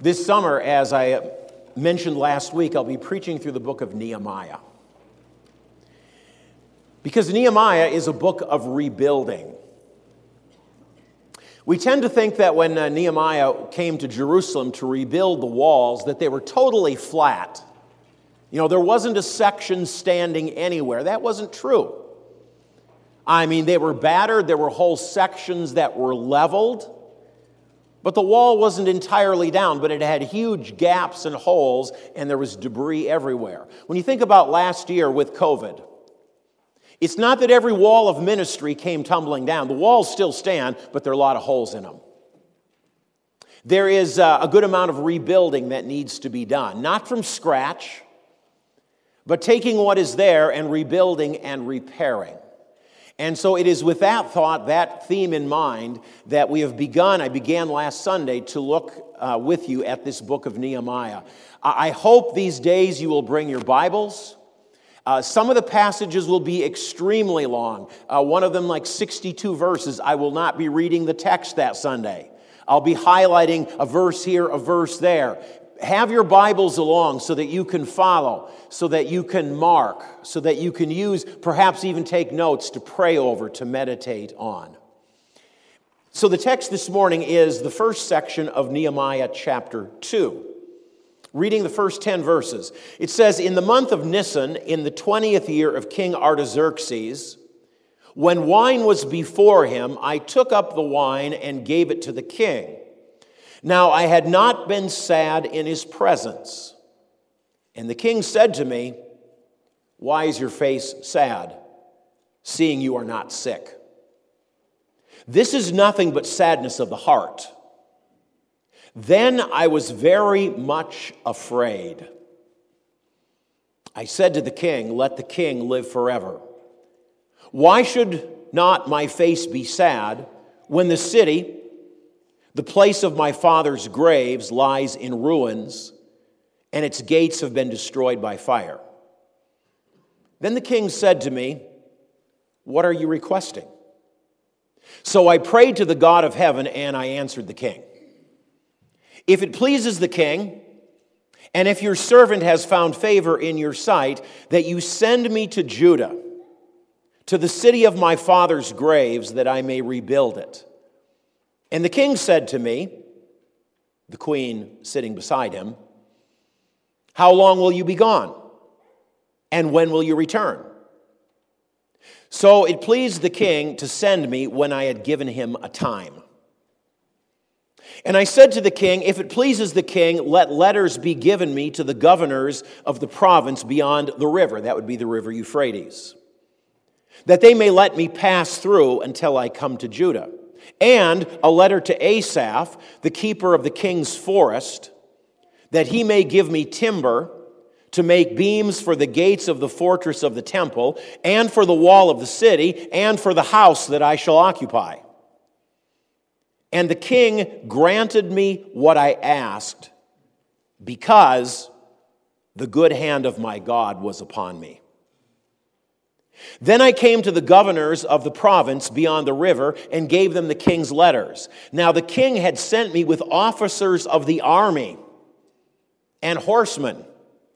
This summer, as I mentioned last week, I'll be preaching through the book of Nehemiah. Because Nehemiah is a book of rebuilding. We tend to think that when Nehemiah came to Jerusalem to rebuild the walls, that they were totally flat. You know, there wasn't a section standing anywhere. That wasn't true. I mean, they were battered. There were whole sections that were leveled. But the wall wasn't entirely down, but it had huge gaps and holes, and there was debris everywhere. When you think about last year with COVID, it's not that every wall of ministry came tumbling down. The walls still stand, but there are a lot of holes in them. There is a good amount of rebuilding that needs to be done, not from scratch, but taking what is there and rebuilding and repairing. And so it is with that thought, that theme in mind, that we have I began last Sunday to look with you at this book of Nehemiah. I hope these days you will bring your Bibles. Some of the passages will be extremely long. One of them like 62 verses. I will not be reading the text that Sunday. I'll be highlighting a verse here, a verse there. Have your Bibles along so that you can follow, so that you can mark, so that you can use, perhaps even take notes to pray over, to meditate on. So the text this morning is the first section of Nehemiah chapter 2. Reading the first 10 verses. It says, "In the month of Nisan, in the 20th year of King Artaxerxes, when wine was before him, I took up the wine and gave it to the king. Now I had not been sad in his presence. And the king said to me, 'Why is your face sad, seeing you are not sick?' This is nothing but sadness of the heart. Then I was very much afraid. I said to the king, 'Let the king live forever. Why should not my face be sad when the city, the place of my father's graves, lies in ruins, and its gates have been destroyed by fire?' Then the king said to me, 'What are you requesting?' So I prayed to the God of heaven, and I answered the king, 'If it pleases the king, and if your servant has found favor in your sight, that you send me to Judah, to the city of my father's graves, that I may rebuild it.' And the king said to me," the queen sitting beside him, "How long will you be gone? And when will you return?" So it pleased the king to send me when I had given him a time. And I said to the king, "If it pleases the king, let letters be given me to the governors of the province beyond the river," that would be the river Euphrates, "that they may let me pass through until I come to Judah. And a letter to Asaph, the keeper of the king's forest, that he may give me timber to make beams for the gates of the fortress of the temple, and for the wall of the city, and for the house that I shall occupy." And the king granted me what I asked, because the good hand of my God was upon me. Then I came to the governors of the province beyond the river and gave them the king's letters. Now the king had sent me with officers of the army and horsemen.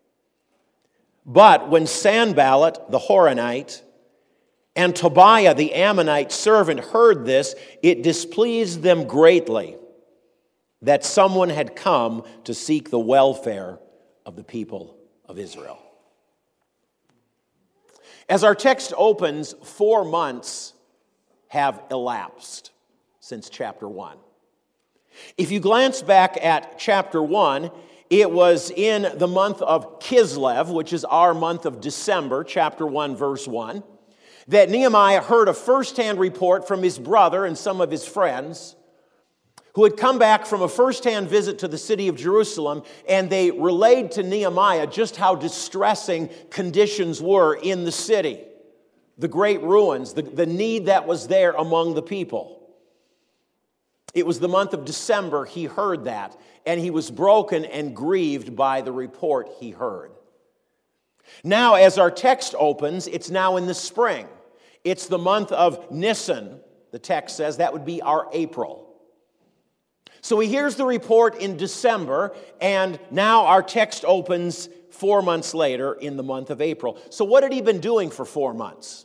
But when Sanballat the Horonite and Tobiah the Ammonite servant heard this, it displeased them greatly that someone had come to seek the welfare of the people of Israel. As our text opens, 4 months have elapsed since chapter 1. If you glance back at chapter 1, it was in the month of Kislev, which is our month of December, chapter 1, verse 1, that Nehemiah heard a firsthand report from his brother and some of his friends who had come back from a firsthand visit to the city of Jerusalem, and they relayed to Nehemiah just how distressing conditions were in the city, the great ruins, the need that was there among the people. It was the month of December he heard that, and he was broken and grieved by the report he heard. Now, as our text opens, it's now in the spring. It's the month of Nisan, the text says. That would be our April. So he hears the report in December, and now our text opens 4 months later in the month of April. So what had he been doing for 4 months?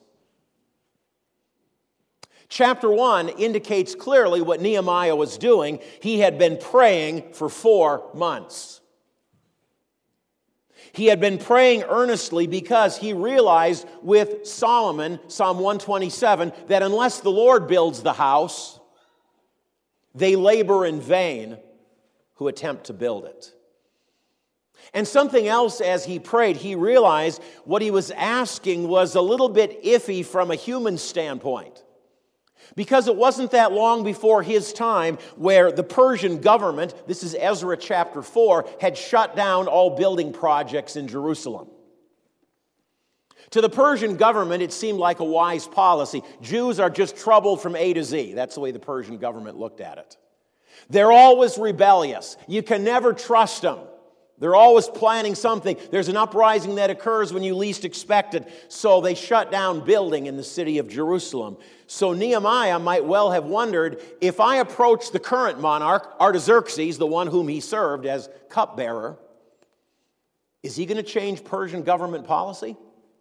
Chapter 1 indicates clearly what Nehemiah was doing. He had been praying for 4 months. He had been praying earnestly because he realized with Solomon, Psalm 127, that unless the Lord builds the house, they labor in vain who attempt to build it. And something else as he prayed, he realized what he was asking was a little bit iffy from a human standpoint. Because it wasn't that long before his time where the Persian government, this is Ezra chapter 4, had shut down all building projects in Jerusalem. To the Persian government, it seemed like a wise policy. Jews are just troubled from A to Z. That's the way the Persian government looked at it. They're always rebellious. You can never trust them. They're always planning something. There's an uprising that occurs when you least expect it. So they shut down building in the city of Jerusalem. So Nehemiah might well have wondered, if I approach the current monarch, Artaxerxes, the one whom he served as cupbearer, is he going to change Persian government policy?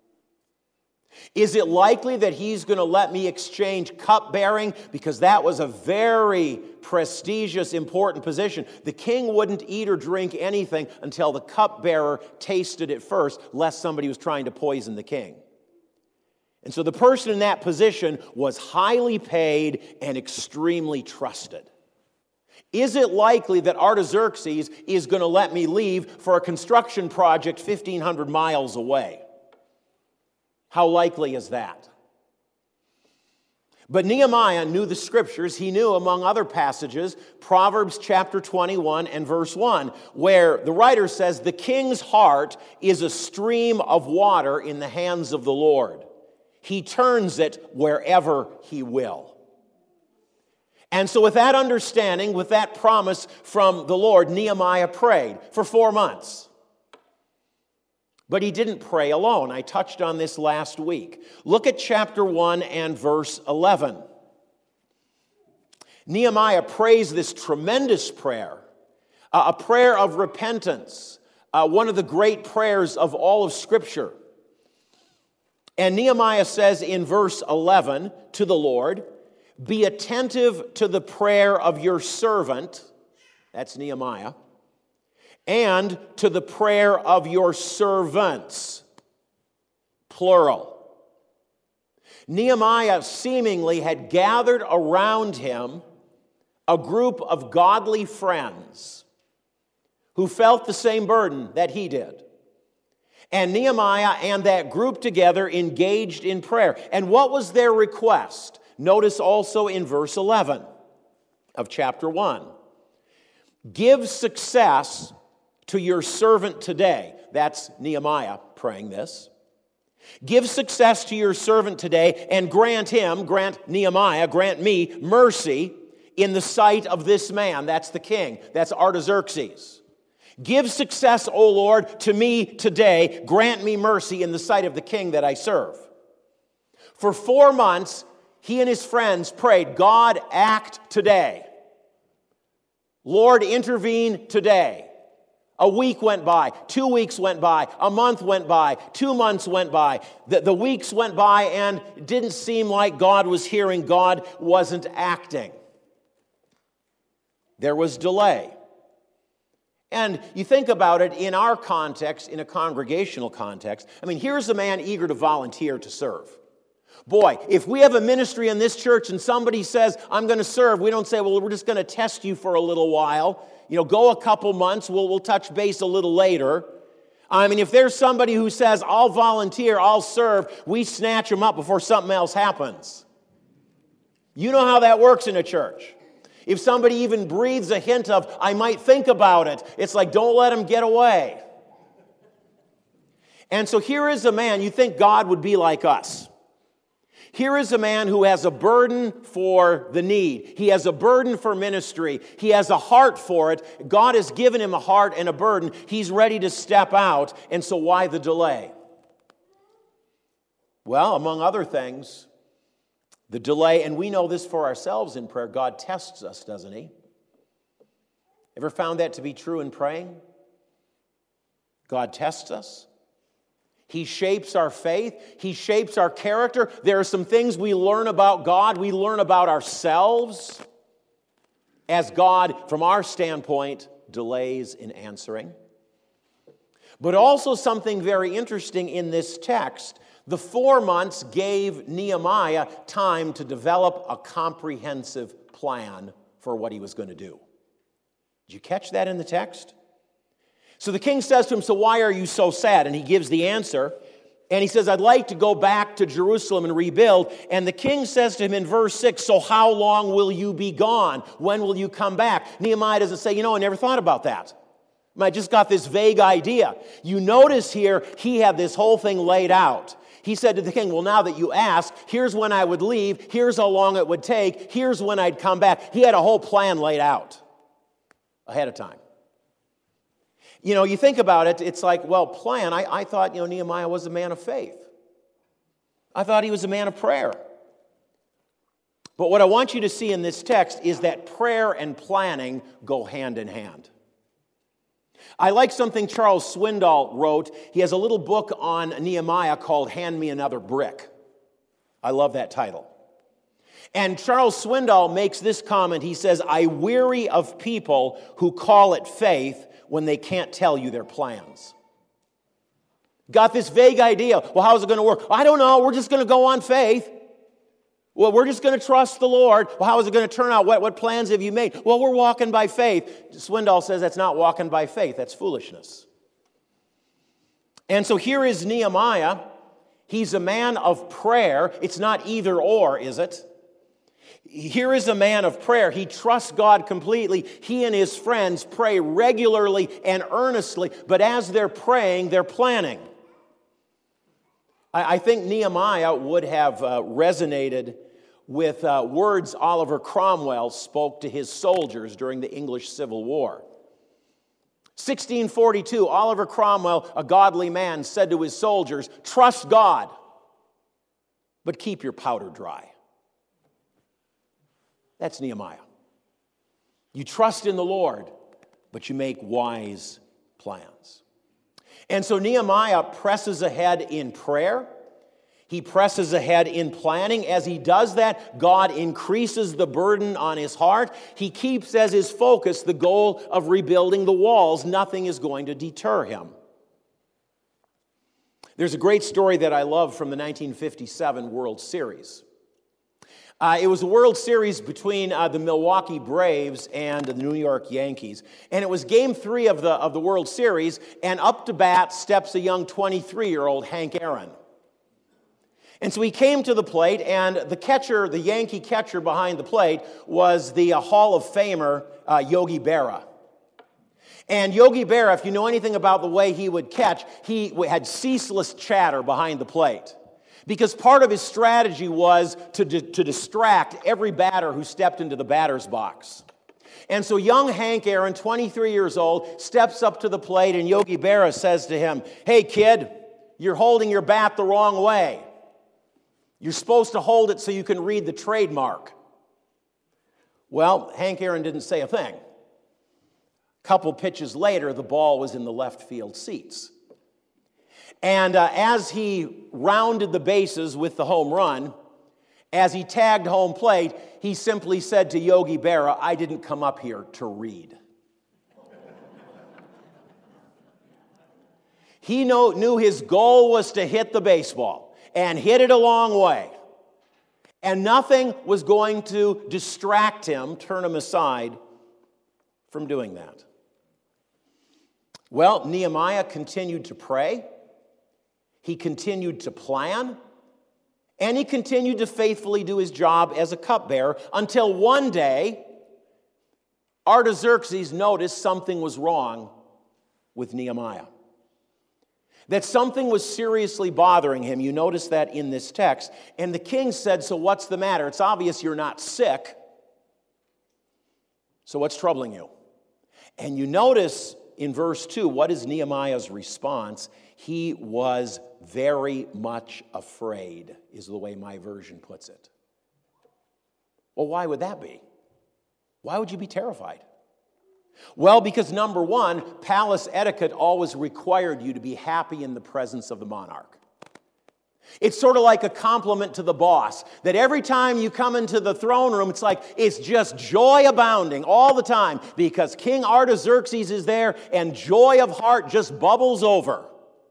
Is it likely that he's going to let me exchange cupbearing? Because that was a very prestigious, important position. The king wouldn't eat or drink anything until the cupbearer tasted it first, lest somebody was trying to poison the king. And so the person in that position was highly paid and extremely trusted. Is it likely that Artaxerxes is going to let me leave for a construction project 1,500 miles away? How likely is that? But Nehemiah knew the scriptures. He knew, among other passages, Proverbs chapter 21 and verse 1, where the writer says, "The king's heart is a stream of water in the hands of the Lord. He turns it wherever he will." And so with that understanding, with that promise from the Lord, Nehemiah prayed for 4 months. But he didn't pray alone. I touched on this last week. Look at chapter 1 and verse 11. Nehemiah prays this tremendous prayer, a prayer of repentance, one of the great prayers of all of Scripture. And Nehemiah says in verse 11 to the Lord, "Be attentive to the prayer of your servant," that's Nehemiah, "and to the prayer of your servants," plural. Nehemiah seemingly had gathered around him a group of godly friends who felt the same burden that he did. And Nehemiah and that group together engaged in prayer. And what was their request? Notice also in verse 11 of chapter 1. "Give success to your servant today." That's Nehemiah praying this. "Give success to your servant today and grant Nehemiah, grant me mercy in the sight of this man." That's the king. That's Artaxerxes. "Give success, O Lord, to me today. Grant me mercy in the sight of the king that I serve." For 4 months, he and his friends prayed, "God, act today. Lord, intervene today." A week went by, 2 weeks went by, a month went by, 2 months went by. The weeks went by and it didn't seem like God was hearing, God wasn't acting. There was delay. And you think about it in our context, in a congregational context. I mean, here's a man eager to volunteer to serve. Boy, if we have a ministry in this church and somebody says, "I'm going to serve," we don't say, "Well, we're just going to test you for a little while. Go a couple months, we'll touch base a little later." I mean, if there's somebody who says, "I'll volunteer, I'll serve," we snatch them up before something else happens. You know how that works in a church. If somebody even breathes a hint of, "I might think about it," it's like, don't let them get away. And so here is a man, you think God would be like us. Here is a man who has a burden for the need. He has a burden for ministry. He has a heart for it. God has given him a heart and a burden. He's ready to step out. And so why the delay? Well, among other things, the delay, and we know this for ourselves in prayer, God tests us, doesn't he? Ever found that to be true in praying? God tests us. He shapes our faith. He shapes our character. There are some things we learn about God, we learn about ourselves as God, from our standpoint, delays in answering. But also something very interesting in this text, the 4 months gave Nehemiah time to develop a comprehensive plan for what he was going to do. Did you catch that in the text? So the king says to him, so why are you so sad? And he gives the answer. And he says, I'd like to go back to Jerusalem and rebuild. And the king says to him in verse 6, so how long will you be gone? When will you come back? Nehemiah doesn't say, I never thought about that. I just got this vague idea. You notice here, he had this whole thing laid out. He said to the king, well, now that you ask, here's when I would leave. Here's how long it would take. Here's when I'd come back. He had a whole plan laid out ahead of time. You think about it, it's like, well, plan. I thought, Nehemiah was a man of faith. I thought he was a man of prayer. But what I want you to see in this text is that prayer and planning go hand in hand. I like something Charles Swindoll wrote. He has a little book on Nehemiah called Hand Me Another Brick. I love that title. And Charles Swindoll makes this comment. He says, I weary of people who call it faith when they can't tell you their plans. Got this vague idea. Well, how's it going to work? I don't know. We're just going to go on faith. Well, we're just going to trust the Lord. Well, how is it going to turn out? What plans have you made? Well, we're walking by faith. Swindoll says that's not walking by faith. That's foolishness. And so here is Nehemiah. He's a man of prayer. It's not either or, is it? Here is a man of prayer. He trusts God completely. He and his friends pray regularly and earnestly, but as they're praying, they're planning. I think Nehemiah would have resonated with words Oliver Cromwell spoke to his soldiers during the English Civil War. 1642, Oliver Cromwell, a godly man, said to his soldiers, trust God, but keep your powder dry. That's Nehemiah. You trust in the Lord, but you make wise plans. And so Nehemiah presses ahead in prayer. He presses ahead in planning. As he does that, God increases the burden on his heart. He keeps as his focus the goal of rebuilding the walls. Nothing is going to deter him. There's a great story that I love from the 1957 World Series. It was a World Series between the Milwaukee Braves and the New York Yankees. And it was Game 3 of the World Series, and up to bat steps a young 23-year-old Hank Aaron. And so he came to the plate, and the catcher, the Yankee catcher behind the plate, was the Hall of Famer Yogi Berra. And Yogi Berra, if you know anything about the way he would catch, he had ceaseless chatter behind the plate. Because part of his strategy was to distract every batter who stepped into the batter's box. And so young Hank Aaron, 23 years old, steps up to the plate, and Yogi Berra says to him, hey kid, you're holding your bat the wrong way. You're supposed to hold it so you can read the trademark. Well, Hank Aaron didn't say a thing. A couple pitches later, the ball was in the left field seats. And as he rounded the bases with the home run, as he tagged home plate, he simply said to Yogi Berra, I didn't come up here to read. He knew his goal was to hit the baseball, and hit it a long way. And nothing was going to distract him, turn him aside from doing that. Well, Nehemiah continued to pray. He continued to plan, and he continued to faithfully do his job as a cupbearer until one day, Artaxerxes noticed something was wrong with Nehemiah. That something was seriously bothering him. You notice that in this text. And the king said, so what's the matter? It's obvious you're not sick. So what's troubling you? And you notice in verse 2, what is Nehemiah's response? He was very much afraid, is the way my version puts it. Well, why would that be? Why would you be terrified? Well, because number one, palace etiquette always required you to be happy in the presence of the monarch. It's sort of like a compliment to the boss, that every time you come into the throne room, it's like it's just joy abounding all the time because King Artaxerxes is there and joy of heart just bubbles over.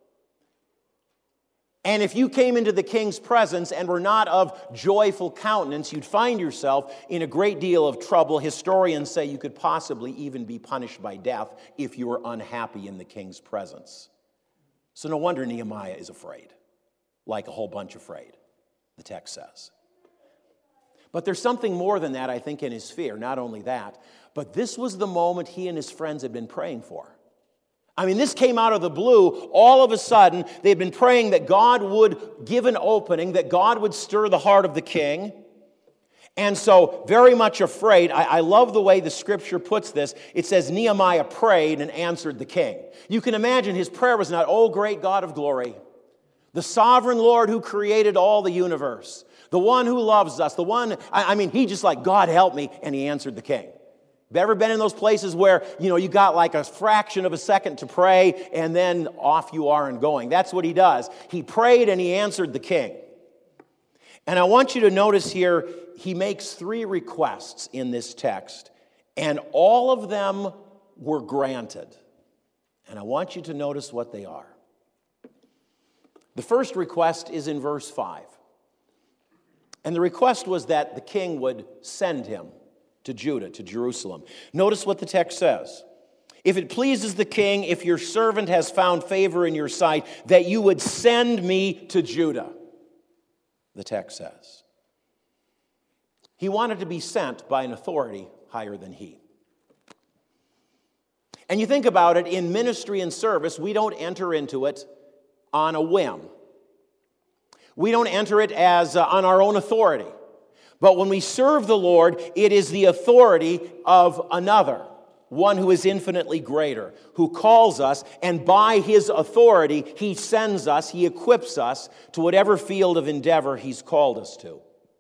And if you came into the king's presence and were not of joyful countenance, you'd find yourself in a great deal of trouble. Historians say you could possibly even be punished by death if you were unhappy in the king's presence. So no wonder Nehemiah is afraid, like a whole bunch afraid, the text says. But there's something more than that, I think, in his fear. Not only that, but this was the moment he and his friends had been praying for. I mean, this came out of the blue. All of a sudden, they'd been praying that God would give an opening, that God would stir the heart of the king. And so, very much afraid, I love the way the scripture puts this. It says, Nehemiah prayed and answered the king. You can imagine his prayer was not, "Oh, great God of glory, the sovereign Lord who created all the universe, the one who loves us, the one," he just like, "God help me," and he answered the king. Have you ever been in those places where, you got like a fraction of a second to pray and then off you are and going? That's what he does. He prayed and he answered the king. And I want you to notice here, he makes 3 requests in this text, and all of them were granted. And I want you to notice what they are. The first request is in verse 5. And the request was that the king would send him to Judah, to Jerusalem. Notice what the text says. "If it pleases the king, if your servant has found favor in your sight, that you would send me to Judah," the text says. He wanted to be sent by an authority higher than he. And you think about it, in ministry and service, we don't enter into it on a whim. We don't enter it as on our own authority. But when we serve the Lord, it is the authority of another, one who is infinitely greater, who calls us, and by his authority, he sends us, he equips us to whatever field of endeavor he's called us to.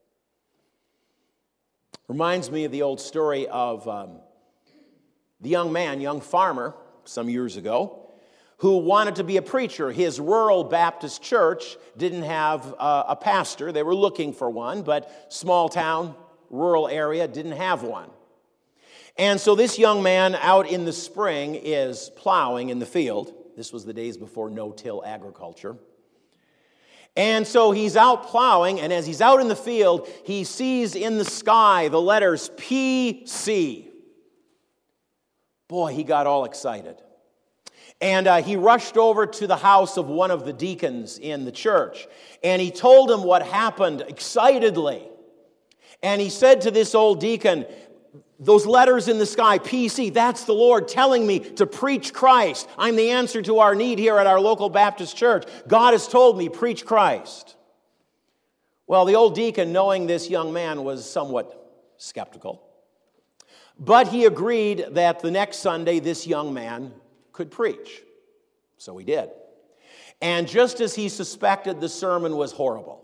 Reminds me of the old story of the young farmer, some years ago, who wanted to be a preacher. His rural Baptist church didn't have a pastor. They were looking for one, but small town, rural area didn't have one. And so this young man out in the spring is plowing in the field. This was the days before no-till agriculture. And so he's out plowing, and as he's out in the field, he sees in the sky the letters PC. Boy, he got all excited. And he rushed over to the house of one of the deacons in the church. And he told him what happened excitedly. And he said to this old deacon, "Those letters in the sky, PC, that's the Lord telling me to preach Christ. I'm the answer to our need here at our local Baptist church. God has told me, preach Christ." Well, the old deacon, knowing this young man, was somewhat skeptical. But he agreed that the next Sunday this young man could preach. So he did. And just as he suspected, the sermon was horrible.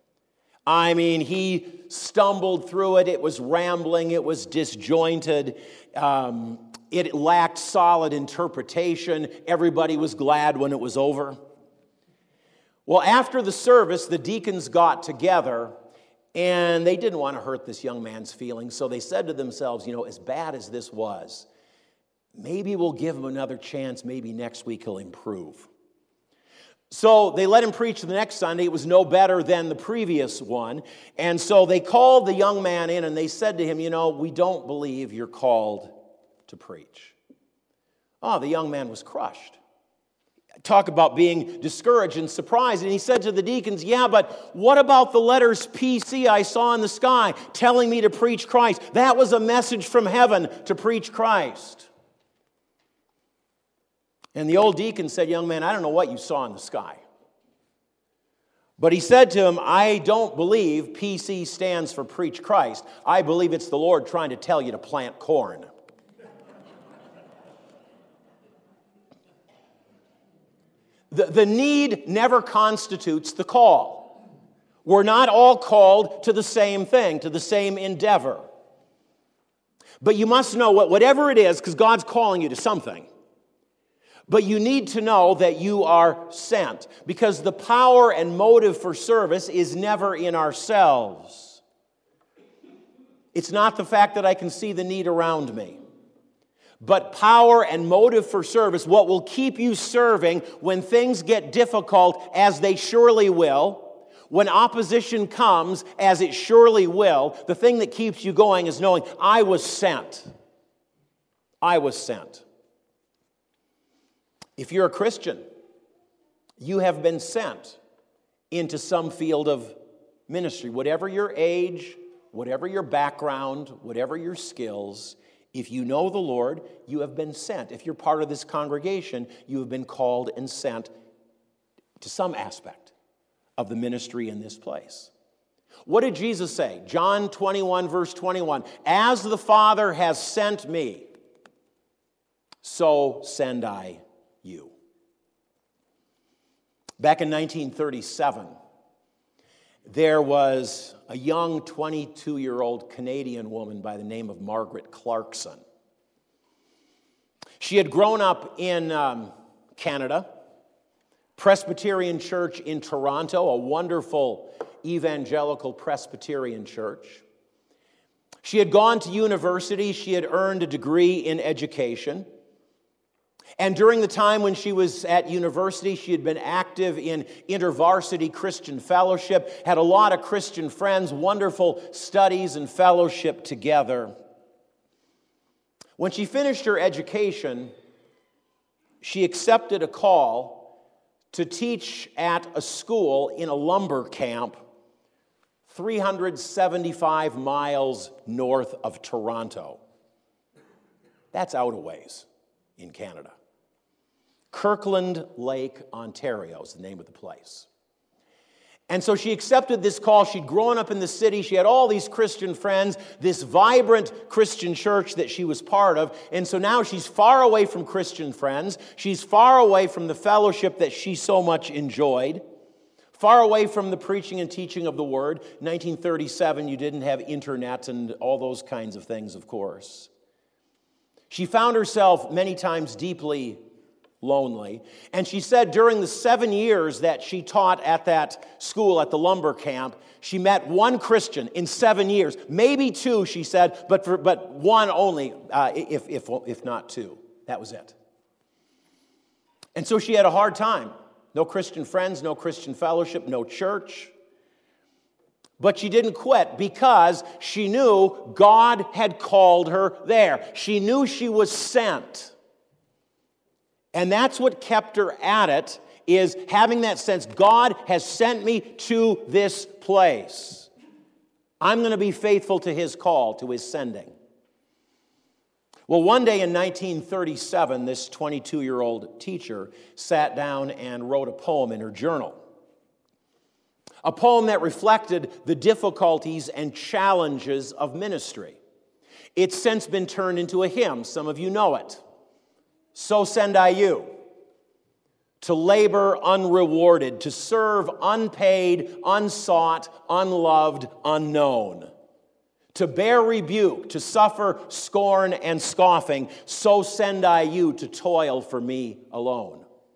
He stumbled through it. It was rambling. It was disjointed. It lacked solid interpretation. Everybody was glad when it was over. Well, after the service, the deacons got together, and they didn't want to hurt this young man's feelings. So they said to themselves, as bad as this was, maybe we'll give him another chance. Maybe next week he'll improve. So they let him preach the next Sunday. It was no better than the previous one. And so they called the young man in and they said to him, "We don't believe you're called to preach." Oh, the young man was crushed. Talk about being discouraged and surprised. And he said to the deacons, "Yeah, but what about the letters PC I saw in the sky telling me to preach Christ? That was a message from heaven to preach Christ." And the old deacon said, "Young man, I don't know what you saw in the sky." But he said to him, "I don't believe PC stands for preach Christ. I believe it's the Lord trying to tell you to plant corn." The need never constitutes the call. We're not all called to the same thing, to the same endeavor. But you must know whatever it is, because God's calling you to something. But you need to know that you are sent, because the power and motive for service is never in ourselves. It's not the fact that I can see the need around me. But power and motive for service, what will keep you serving when things get difficult, as they surely will, when opposition comes, as it surely will, the thing that keeps you going is knowing, I was sent. I was sent. If you're a Christian, you have been sent into some field of ministry. Whatever your age, whatever your background, whatever your skills, if you know the Lord, you have been sent. If you're part of this congregation, you have been called and sent to some aspect of the ministry in this place. What did Jesus say? John 21, verse 21. As the Father has sent me, so send I you. Back in 1937, there was a young 22-year-old Canadian woman by the name of Margaret Clarkson. She had grown up in Canada, Presbyterian Church in Toronto, a wonderful evangelical Presbyterian church. She had gone to university. She had earned a degree in education. And during the time when she was at university, she had been active in InterVarsity Christian Fellowship, had a lot of Christian friends, wonderful studies and fellowship together. When she finished her education, she accepted a call to teach at a school in a lumber camp 375 miles north of Toronto. That's out a ways in Canada. Kirkland Lake, Ontario is the name of the place. And so she accepted this call. She'd grown up in the city. She had all these Christian friends, this vibrant Christian church that she was part of. And so now she's far away from Christian friends. She's far away from the fellowship that she so much enjoyed. Far away from the preaching and teaching of the Word. 1937, you didn't have internet and all those kinds of things, of course. She found herself many times deeply lonely. And she said during the 7 years that she taught at that school, at the lumber camp, she met one Christian in 7 years. Maybe two, she said, but one only, if not two. That was it. And so she had a hard time. No Christian friends, no Christian fellowship, no church. But she didn't quit because she knew God had called her there. She knew she was sent. And that's what kept her at it, is having that sense, God has sent me to this place. I'm going to be faithful to His call, to His sending. Well, one day in 1937, this 22-year-old teacher sat down and wrote a poem in her journal. A poem that reflected the difficulties and challenges of ministry. It's since been turned into a hymn. Some of you know it. So send I you. To labor unrewarded, to serve unpaid, unsought, unloved, unknown. To bear rebuke, to suffer scorn and scoffing. So send I you to toil for me alone.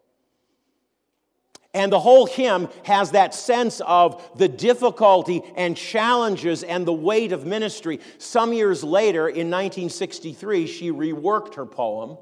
And the whole hymn has that sense of the difficulty and challenges and the weight of ministry. Some years later, in 1963, she reworked her poem.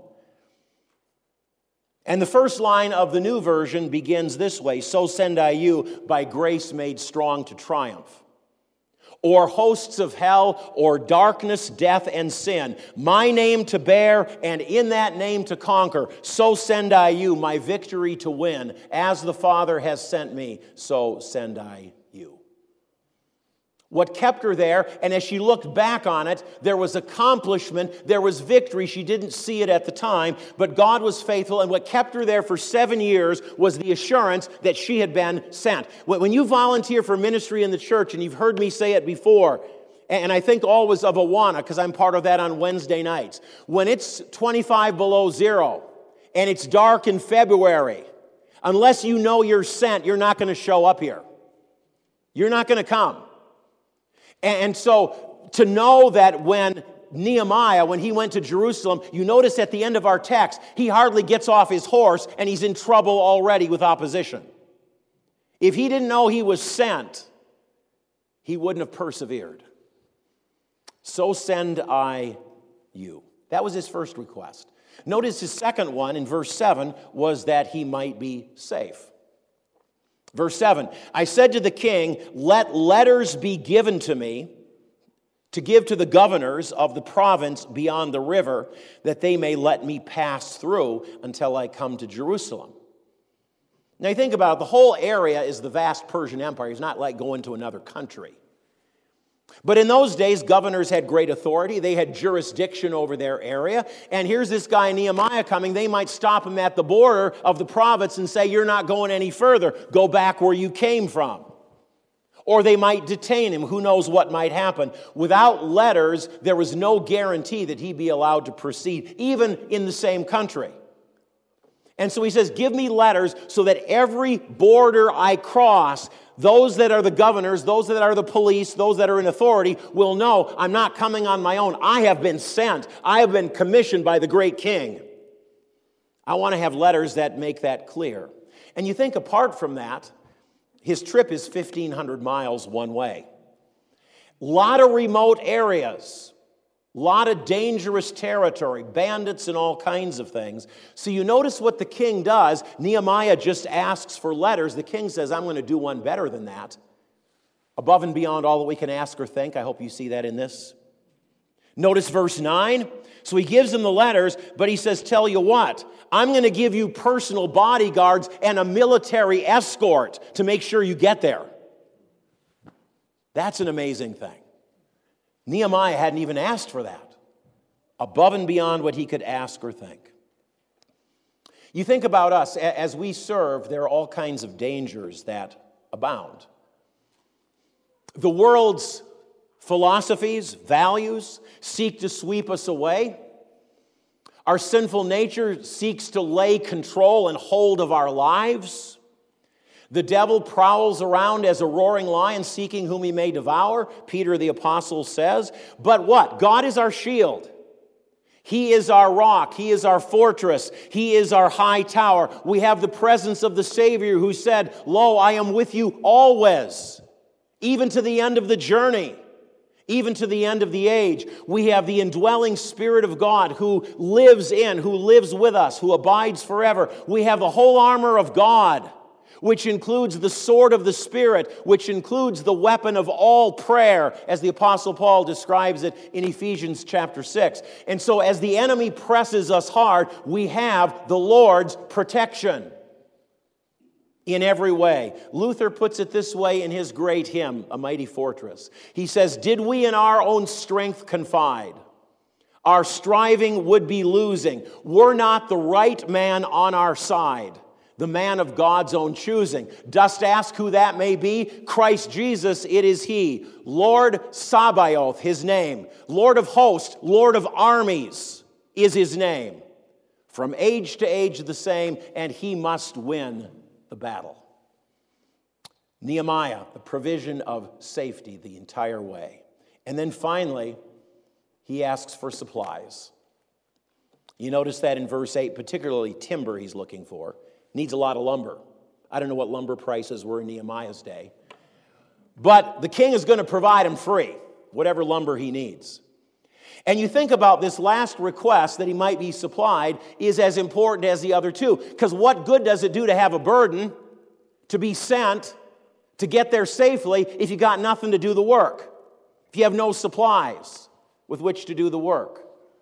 And the first line of the new version begins this way: So send I you, by grace made strong to triumph. Or hosts of hell, or darkness, death, and sin, my name to bear, and in that name to conquer. So send I you, my victory to win. As the Father has sent me, so send I you. What kept her there, and as she looked back on it, there was accomplishment, there was victory. She didn't see it at the time, but God was faithful, and what kept her there for 7 years was the assurance that she had been sent. When you volunteer for ministry in the church, and you've heard me say it before, and I think always of Awana, because I'm part of that on Wednesday nights, when it's 25 below zero, and it's dark in February, unless you know you're sent, you're not going to show up here. You're not going to come. And so to know that when Nehemiah, when he went to Jerusalem, you notice at the end of our text, he hardly gets off his horse and he's in trouble already with opposition. If he didn't know he was sent, he wouldn't have persevered. So send I you. That was his first request. Notice his second one in verse 7 was that he might be safe. Verse 7, I said to the king, let letters be given to me to give to the governors of the province beyond the river, that they may let me pass through until I come to Jerusalem. Now you think about it, the whole area is the vast Persian Empire. It's not like going to another country. But in those days, governors had great authority. They had jurisdiction over their area. And here's this guy Nehemiah coming. They might stop him at the border of the province and say, you're not going any further. Go back where you came from. Or they might detain him. Who knows what might happen. Without letters, there was no guarantee that he'd be allowed to proceed, even in the same country. And so he says, give me letters so that every border I cross, those that are the governors, those that are the police, those that are in authority will know I'm not coming on my own. I have been sent. I have been commissioned by the great king. I want to have letters that make that clear. And you think apart from that, his trip is 1,500 miles one way. A lot of remote areas, a lot of dangerous territory, bandits and all kinds of things. So you notice what the king does. Nehemiah just asks for letters. The king says, I'm going to do one better than that. Above and beyond all that we can ask or think. I hope you see that in this. Notice verse 9. So he gives them the letters, but he says, tell you what, I'm going to give you personal bodyguards and a military escort to make sure you get there. That's an amazing thing. Nehemiah hadn't even asked for that. Above and beyond what he could ask or think. You think about us, as we serve, there are all kinds of dangers that abound. The world's philosophies, values, seek to sweep us away. Our sinful nature seeks to lay control and hold of our lives. The devil prowls around as a roaring lion, seeking whom he may devour, Peter the apostle says. But what? God is our shield. He is our rock. He is our fortress. He is our high tower. We have the presence of the Savior who said, lo, I am with you always, even to the end of the journey. Even to the end of the age. We have the indwelling Spirit of God who lives with us, who abides forever. We have the whole armor of God, which includes the sword of the Spirit, which includes the weapon of all prayer, as the Apostle Paul describes it in Ephesians chapter 6. And so as the enemy presses us hard, we have the Lord's protection in every way. Luther puts it this way in his great hymn, A Mighty Fortress. He says, did we in our own strength confide, our striving would be losing. Were not the right man on our side, the man of God's own choosing. Dost ask who that may be? Christ Jesus, it is he. Lord Sabaoth, his name. Lord of hosts, Lord of armies is his name. From age to age the same, and he must win the battle. Nehemiah, the provision of safety the entire way. And then finally, he asks for supplies. You notice that in verse 8, particularly timber he's looking for. Needs a lot of lumber. I don't know what lumber prices were in Nehemiah's day. But the king is going to provide him free, whatever lumber he needs. And you think about this last request that he might be supplied is as important as the other two. Because what good does it do to have a burden, to be sent, to get there safely if you got nothing to do the work? If you have no supplies with which to do the work.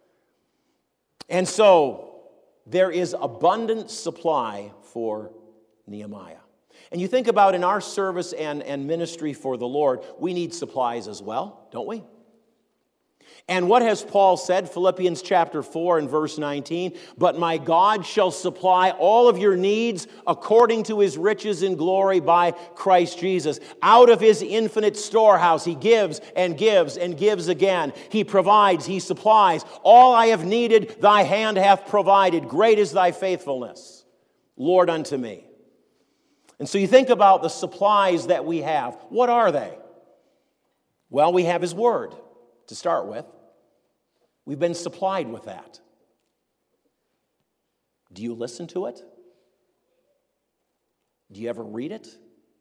And so there is abundant supply for Nehemiah. And you think about in our service and ministry for the Lord, we need supplies as well, don't we? And what has Paul said? Philippians chapter 4 and verse 19. But my God shall supply all of your needs according to his riches in glory by Christ Jesus. Out of his infinite storehouse he gives and gives and gives again. He provides, he supplies. All I have needed, thy hand hath provided. Great is thy faithfulness, Lord, unto me. And so you think about the supplies that we have. What are they? Well, we have his word to start with. We've been supplied with that. Do you listen to it? Do you ever read it?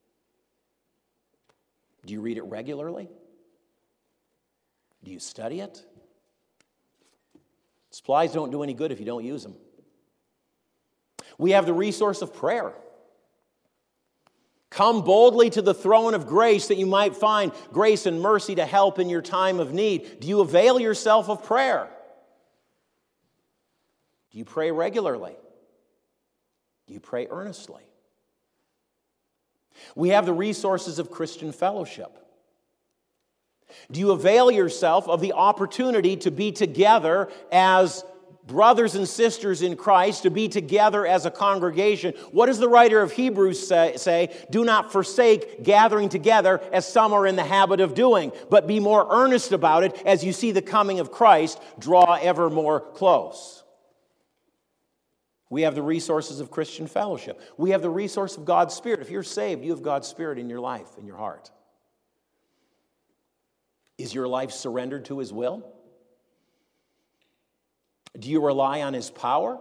Do you read it regularly? Do you study it? Supplies don't do any good if you don't use them. We have the resource of prayer. Come boldly to the throne of grace that you might find grace and mercy to help in your time of need. Do you avail yourself of prayer? Do you pray regularly? Do you pray earnestly? We have the resources of Christian fellowship. Do you avail yourself of the opportunity to be together as brothers and sisters in Christ, to be together as a congregation? What does the writer of Hebrews say? Do not forsake gathering together as some are in the habit of doing, but be more earnest about it as you see the coming of Christ draw ever more close. We have the resources of Christian fellowship. We have the resource of God's Spirit. If you're saved, you have God's Spirit in your life, in your heart. Is your life surrendered to His will? Do you rely on His power?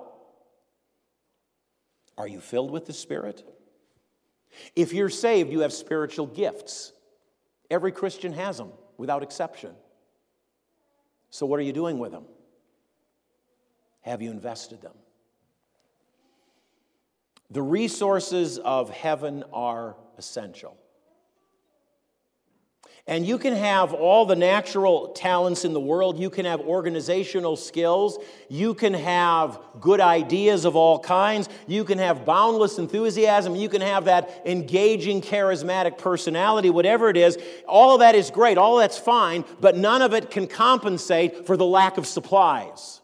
Are you filled with the Spirit? If you're saved, you have spiritual gifts. Every Christian has them, without exception. So what are you doing with them? Have you invested them? The resources of heaven are essential. And you can have all the natural talents in the world. You can have organizational skills. You can have good ideas of all kinds. You can have boundless enthusiasm. You can have that engaging, charismatic personality, whatever it is. All of that is great. All that's fine, but none of it can compensate for the lack of supplies.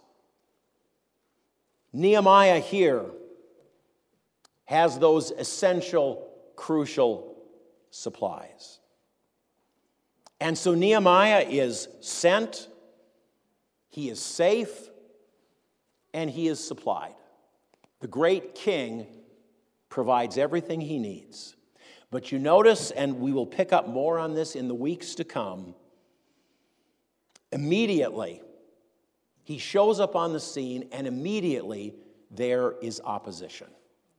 Nehemiah here has those essential, crucial supplies. And so Nehemiah is sent, he is safe, and he is supplied. The great king provides everything he needs. But you notice, and we will pick up more on this in the weeks to come, immediately he shows up on the scene, and immediately there is opposition.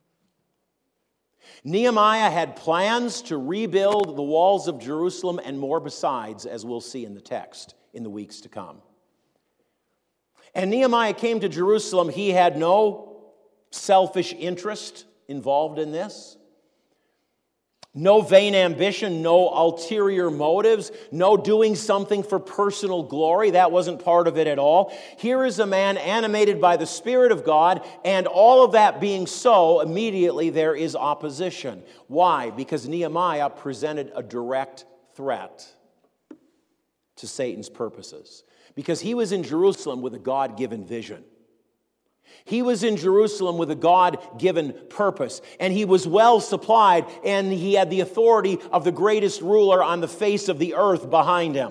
Nehemiah had plans to rebuild the walls of Jerusalem and more besides, as we'll see in the text in the weeks to come. And Nehemiah came to Jerusalem. He had no selfish interest involved in this. No vain ambition, no ulterior motives, no doing something for personal glory. That wasn't part of it at all. Here is a man animated by the Spirit of God, and all of that being so, immediately there is opposition. Why? Because Nehemiah presented a direct threat to Satan's purposes. Because he was in Jerusalem with a God-given vision. He was in Jerusalem with a God-given purpose, and he was well supplied, and he had the authority of the greatest ruler on the face of the earth behind him.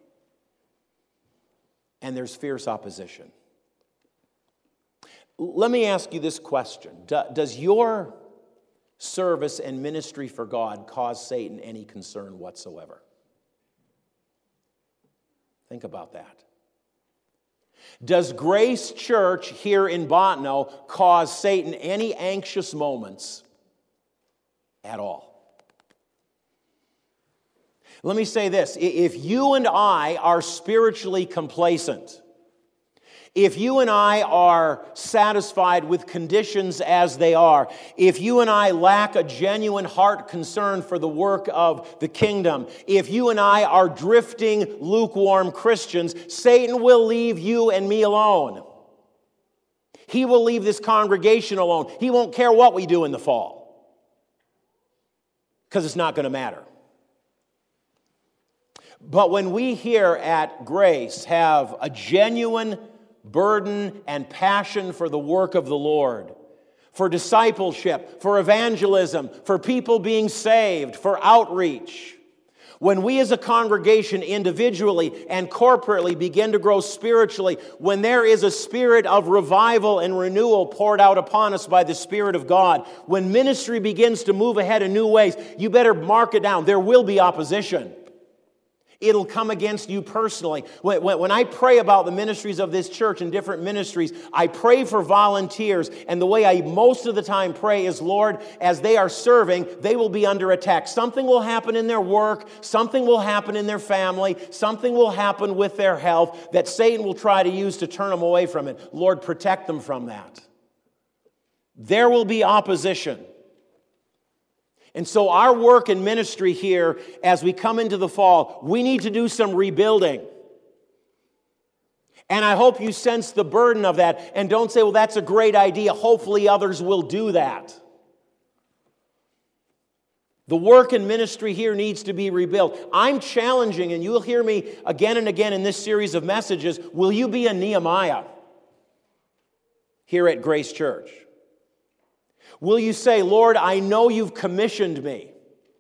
And there's fierce opposition. Let me ask you this question. Does your service and ministry for God cause Satan any concern whatsoever? Think about that. Does Grace Church here in Bottineau cause Satan any anxious moments at all? Let me say this. If you and I are spiritually complacent, if you and I are satisfied with conditions as they are, if you and I lack a genuine heart concern for the work of the kingdom, if you and I are drifting, lukewarm Christians, Satan will leave you and me alone. He will leave this congregation alone. He won't care what we do in the fall, because it's not going to matter. But when we here at Grace have a genuine burden and passion for the work of the Lord, for discipleship, for evangelism, for people being saved, for outreach, when we as a congregation individually and corporately begin to grow spiritually, when there is a spirit of revival and renewal poured out upon us by the Spirit of God, when ministry begins to move ahead in new ways, you better mark it down. There will be opposition. It'll come against you personally. When I pray about the ministries of this church and different ministries, I pray for volunteers. And the way I most of the time pray is, Lord, as they are serving, they will be under attack. Something will happen in their work. Something will happen in their family. Something will happen with their health that Satan will try to use to turn them away from it. Lord, protect them from that. There will be opposition. And so our work and ministry here, as we come into the fall, we need to do some rebuilding. And I hope you sense the burden of that and don't say, well, that's a great idea. Hopefully others will do that. The work and ministry here needs to be rebuilt. I'm challenging, and you'll hear me again and again in this series of messages, will you be a Nehemiah here at Grace Church? Will you say, Lord, I know you've commissioned me.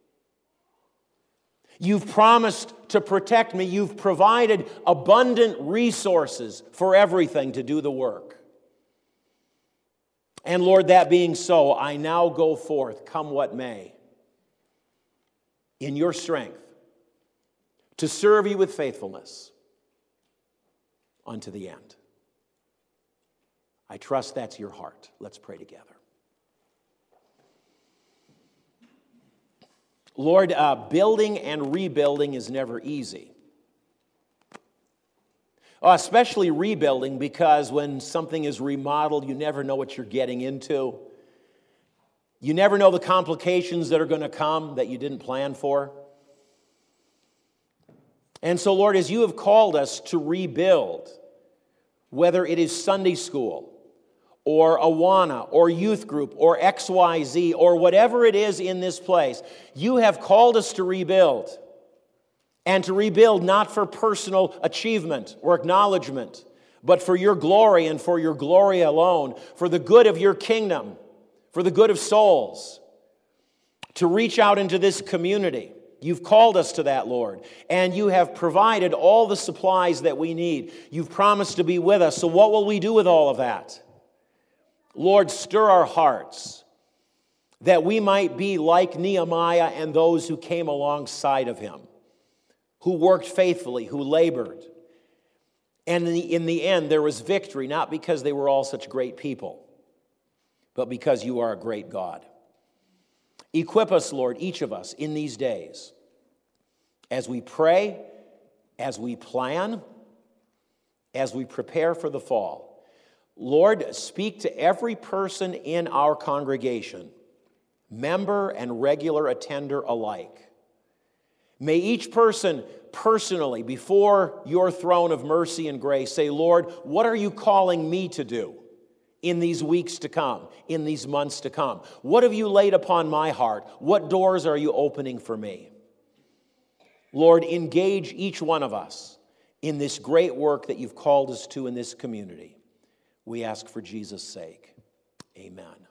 You've promised to protect me. You've provided abundant resources for everything to do the work. And Lord, that being so, I now go forth, come what may, in your strength, to serve you with faithfulness unto the end. I trust that's your heart. Let's pray together. Lord, building and rebuilding is never easy. Especially rebuilding, because when something is remodeled, you never know what you're getting into. You never know the complications that are going to come that you didn't plan for. And so, Lord, as you have called us to rebuild, whether it is Sunday school, or Awana, or youth group, or XYZ, or whatever it is in this place, you have called us to rebuild. And to rebuild not for personal achievement or acknowledgement, but for your glory and for your glory alone, for the good of your kingdom, for the good of souls, to reach out into this community. You've called us to that, Lord, and you have provided all the supplies that we need. You've promised to be with us, so what will we do with all of that? Lord, stir our hearts that we might be like Nehemiah and those who came alongside of him, who worked faithfully, who labored. And in the end, there was victory, not because they were all such great people, but because you are a great God. Equip us, Lord, each of us in these days, as we pray, as we plan, as we prepare for the fall. Lord, speak to every person in our congregation, member and regular attender alike. May each person personally, before your throne of mercy and grace, say, Lord, what are you calling me to do in these weeks to come, in these months to come? What have you laid upon my heart? What doors are you opening for me? Lord, engage each one of us in this great work that you've called us to in this community. We ask for Jesus' sake. Amen.